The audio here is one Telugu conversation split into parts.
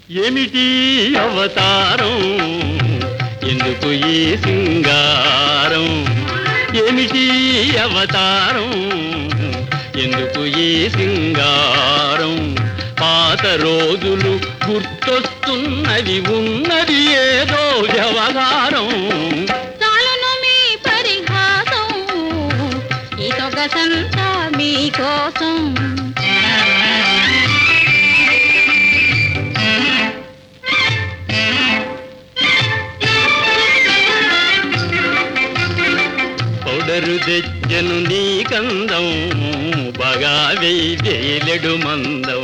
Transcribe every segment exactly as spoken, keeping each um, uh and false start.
ఏమిటి అవతారం, ఎందుకు ఈ సింగారం? ఏమిటి అవతారం, ఎందుకు ఈ సింగారం? పాత రోజులు గుర్తొస్తున్నది, ఉన్నది ఏదో వ్యవహారం. చాలును మీ పరిహాసం, ఈ సొగసంతా మీకోసం. పౌడరు తెచ్చను నీ కందం, బాగా వేయలేడు మందం.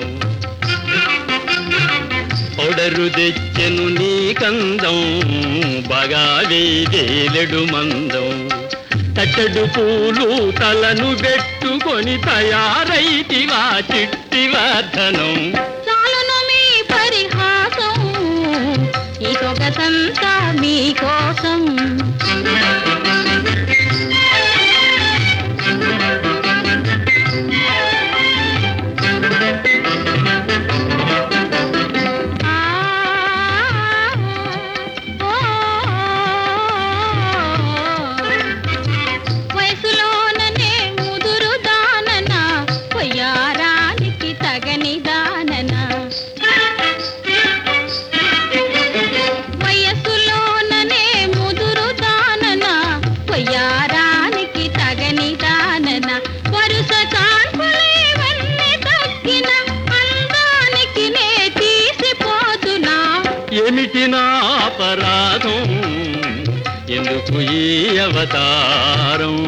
పౌడరు తెచ్చను నీ కందం, బాగా వేయలేడు మందం. తట్టడు పూలు తలను పెట్టుకొని తయారైతివా చిట్టి వర్ధనం. చాలును మీ పరిహాసం, ఈ సొగసంతా మీకోసం. వయసులోననే ముదురు దానన, పొయ్యారానికి తగని దానన. వయసులోననే ముదురు దానన, పొయ్యారానికి తగని దానన. వరుస కాన్పులేవన్నీ తగ్గిన అందానికి నే తీసిపోతున్నా. ఏమిటి నా అపరాధం, ఎందుకు ఈ అవతారం?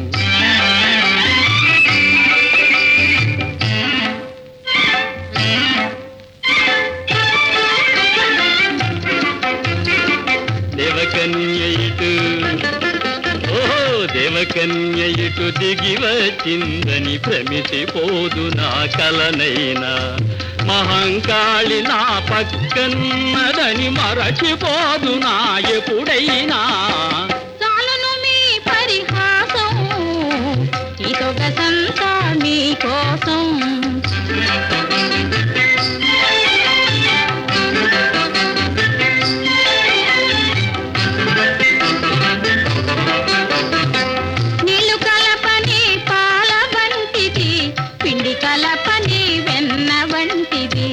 దేవకన్య ఇటు, ఓహో దేవకన్య ఇటు దిగి వచ్చిందని భ్రమిసిపోదు నా కలనైనా. మహంకాళి నా పక్కన్నదని మరచిపోదు నా ఎప్పుడైనా. చాలును మీ పరిహాసం, ఈ సొగసంతా మీకోసం. నీళ్ళు కలపని పాల వంటిది, పిండి కలపని వెన్న వంటిది.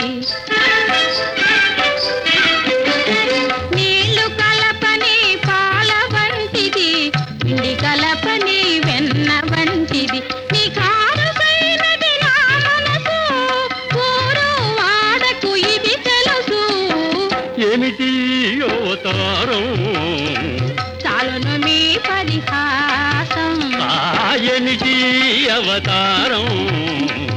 నీళ్ళు కలపని పాల వంటిది, పిండి కలపని వెన్న వంటిది. నీ కారుసైనది నా మనసు, ఊరు వాడకు ఇది తెలుసు. ఏమిటి అవతారం, చాలును మీ పరిహాసం. ఆ ఏమిటి అవతారం?